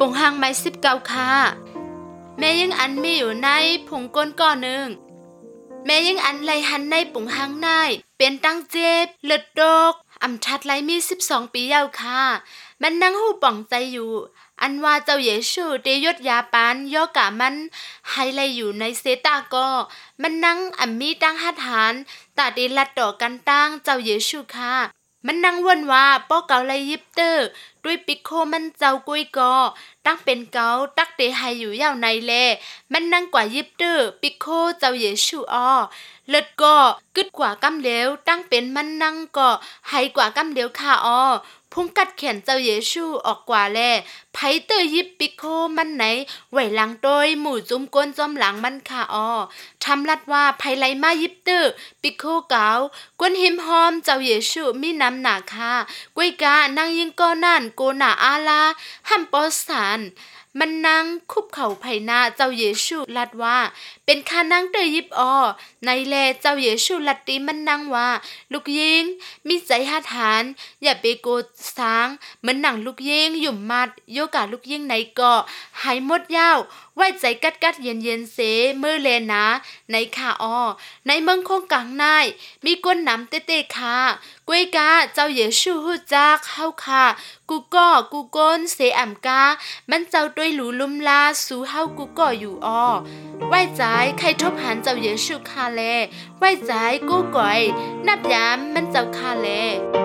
ปุ่งหางไม้19ค่ะแม่ยังอันมีอยู่ในผงก้นก่อหนึ่งแม่ยังอันไหลหันในปุ่งหางในเป็นตั้งเจ็บเลือดดกอำชัดไหลมี12ปียาวค่ะมันนั่งหูป่องใจอยู่อันว่าเจ้าเยซูเตยศยาปานย่อกะมันให้ไหลอยู่ในเซตาก็มันนั่งอัมมีตั้งหัดหานตาเดลัดต่อกันตั้งเจ้าเยซูค่ะมันนั่งวนว่าป้อเกาไหลยิบเตอร์ด้วยปิโคมันเจ้ากุยกอตั้งเป็นเกาตักเตให้อยู่ยาวในแลมันนั่งกว่ายิบเตอร์ปิโคเจ้าเยซูเลิศก็กึดกว่ากำเหลวตั้งเป็นมันนั่งก็ให้กว่ากำเหลวค่ะพุ่งกัดแขนเจ้าเยซูออกกว่าแลไผเตอยิบปิโคมันไหนไหวหลังโดยหมู่จุ้มก้นจอมหลังมันค่ะทำลัดว่าไผไหลมายิบเตอปิโคเกากวนหิมหอมเจ้าเยซูมีน้ำหนาค่ะกวยกานั่งยิงก้อนั่นโกนาอาลาหัมปอสานมันนั่งคุบเข่าไผหน้าเจ้าเยซูลัดว่าเป็นข้านั่งเตยยิบในแลเจ้าเยซูลัดตีมันนั่งว่าลูกยิงมีใจหาทานอย่าไปโกดสางเหมือนหนังลูกยิงหยุ่มมัดโยกาลูกยิงในเกาะหายหมดยาวไว้ใจกัดเย็นเสมือเลนะในค่ะในเมืองคงกลางนายมีก้นน้ำเตค่ะกวยกาเจ้าเยซูฮู้จักเฮาค่ะกูก้นเสอ่ำกามันเจ้าด้วยหลูลุมลาสู่เฮากูก็อยู่ไว้ใจใครทบหันเจ้าเยซูคาแลไว้ใจกูก่อยนับยามมันเจ้าคาแล